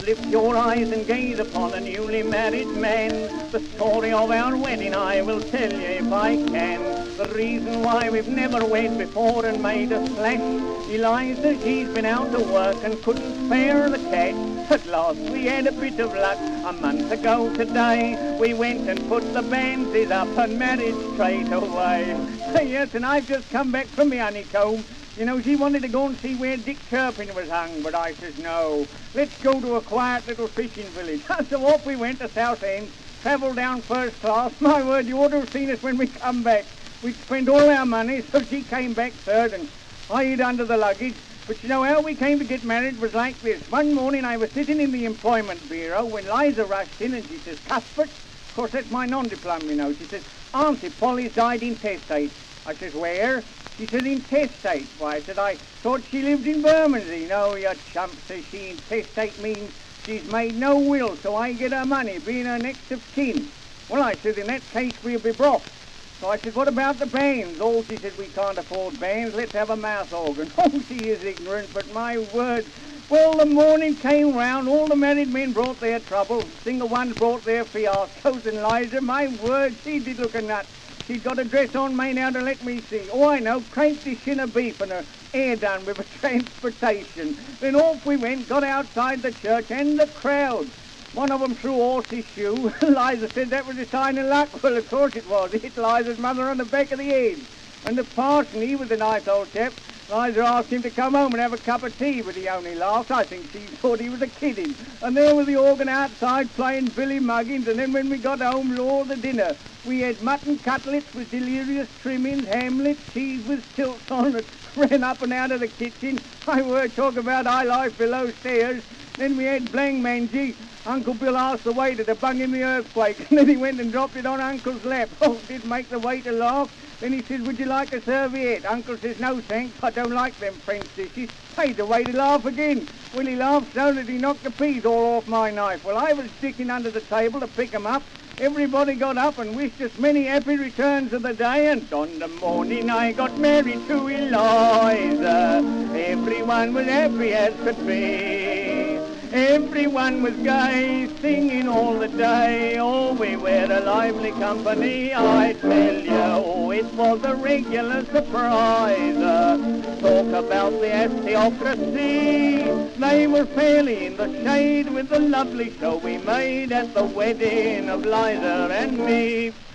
lift your eyes and gaze upon a newly married man. The story of our wedding I will tell you if I can. The reason why we've never wed before and made a splash. Eliza, she's been out to work and couldn't spare the cash. At last we had a bit of luck. A month ago today, we went and put the bansies up and married straight away. Yes, and I've just come back from the honeycomb. You know, she wanted to go and see where Dick Turpin was hung, but I says, no, let's go to a quiet little fishing village. So off we went to Southend, travelled down first class. My word, you ought to have seen us when we come back. We'd spent all our money, so she came back third, and I hid under the luggage. But you know, how we came to get married was like this. One morning I was sitting in the Employment Bureau when Liza rushed in and she says, Cuthbert, of course that's my non-diploma, you know. She says, Auntie Polly's died intestate. I says, where? She said, intestate. Why, I said, I thought she lived in Bermondsey. No, you chump, says she. Intestate means she's made no will, so I get her money, being her next of kin. Well, I said, in that case, we'll be broke. So I said, what about the bands? Oh, she said, we can't afford bands. Let's have a mouth organ. Oh, she is ignorant, but my word. Well, the morning came round. All the married men brought their trouble. Single ones brought their fiascos. And Liza, my word, she did look a nut. She'd got a dress on me now to let me see. Oh, I know, cranked this shin of beef and her hair done with a transportation. Then off we went, got outside the church, and the crowd. One of them threw Horsey's shoe. Liza said that was a sign of luck. Well, of course it was. It hit Liza's mother on the back of the head. And the parson, he was a nice old chap. Liza asked him to come home and have a cup of tea, but he only laughed. I think she thought he was a kidding. And there was the organ outside playing Billy Muggins, and then when we got home, all the dinner. We had mutton cutlets with delirious trimmings, hamlets, cheese with tilts on it, ran up and out of the kitchen. I were talk about high life below stairs. Then we had blang mangy. Uncle Bill asked the waiter to bung him the earthquake, and then he went and dropped it on Uncle's lap. Oh, it did make the waiter laugh. Then he says, would you like a serviette? Uncle says, no thanks, I don't like them French dishes. Made the waiter laugh again. Well, he laughed so that he knocked the peas all off my knife. Well, I was sticking under the table to pick 'em up. Everybody got up and wished us many happy returns of the day, and on the morning I got married to Eliza. Everyone was happy as could be. Everyone was gay, singing all the day. Oh, we were a lively company, I tell you. Oh, it was a regular surprise. Talk about the aristocracy. They were fairly in the shade with the lovely show we made at the wedding of Liza and me.